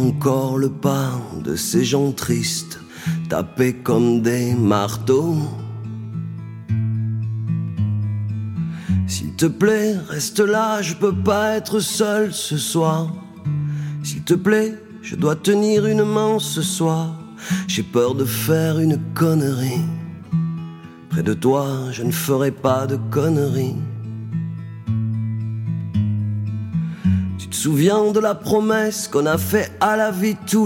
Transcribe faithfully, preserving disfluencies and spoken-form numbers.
encore le pas de ces gens tristes, tapés comme des marteaux. S'il te plaît, reste là, je peux pas être seul ce soir. S'il te plaît, je dois tenir une main ce soir. J'ai peur de faire une connerie. Près de toi, je ne ferai pas de conneries. Tu te souviens de la promesse qu'on a fait à la vie tous